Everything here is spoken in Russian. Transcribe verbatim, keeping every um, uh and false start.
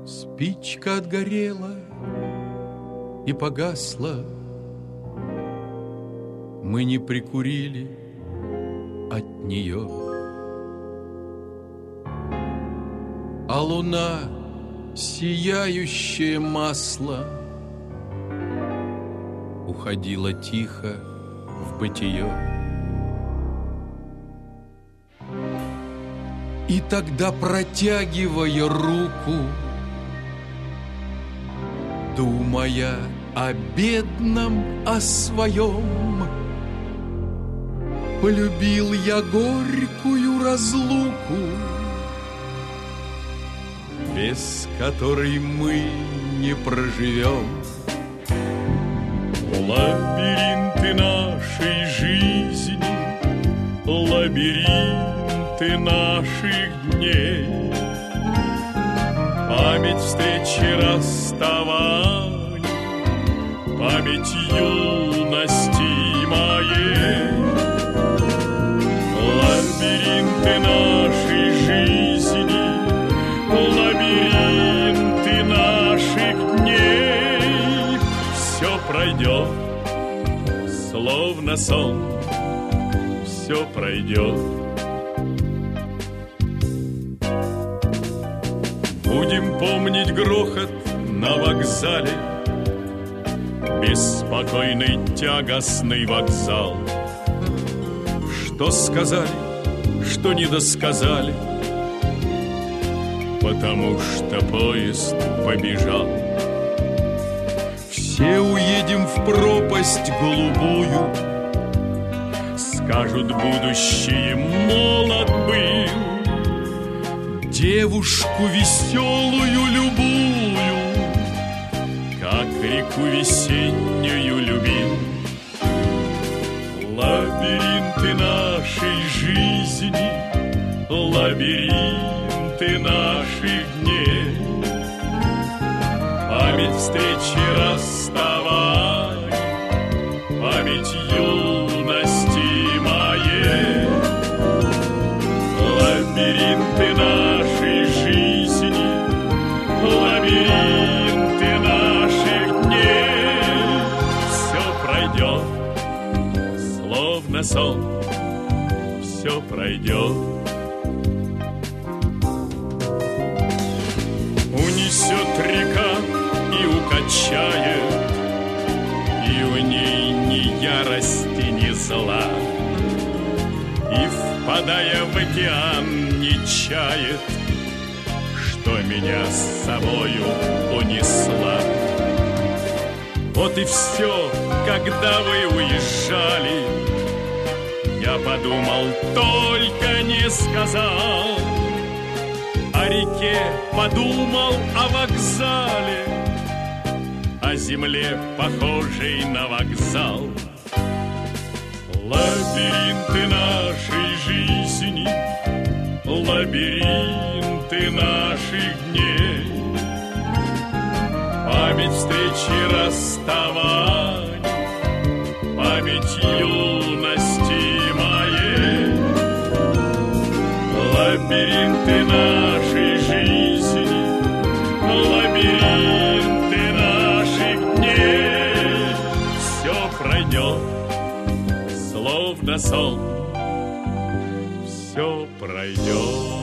Спичка отгорела и погасла, мы не прикурили от нее. А луна, сияющее масло, уходила тихо в бытие. И тогда, протягивая руку, думая о бедном, о своем, полюбил я горькую разлуку, без которой мы не проживем. Лабиринты нашей жизни, лабиринты наших дней, память встречи, расставаний, память юности моей. Лабиринты нашей жизни, лабиринты наших дней, все пройдет, словно сон, все пройдет. Будем помнить грохот на вокзале, беспокойный тягостный вокзал. Что сказали, что недосказали, потому что поезд побежал. Все уедем в пропасть голубую, скажут, будущее молод был. Девушку веселую любую, как реку весеннюю любил. Лабиринты нашей жизни, лабиринты наших дней, память встречи, расставаний, память юности моей. Лабиринты нашей жизни, лабиринты наших дней, все пройдет, словно сон, все пройдет. Унесет река и укачает, и в ней ни ярости, ни зла, и, впадая в океан, не чает, что меня с собою унесла. Вот и все, когда вы уезжали, я подумал, только не сказал. О реке подумал, о вокзале, о земле, похожей на вокзал. Лабиринты нашей жизни, лабиринты наших дней, память встречи, расставаний, память юности моей. Лабиринты нашей жизни, лабиринты наших дней, все пройдет, словно сон, все пройдет.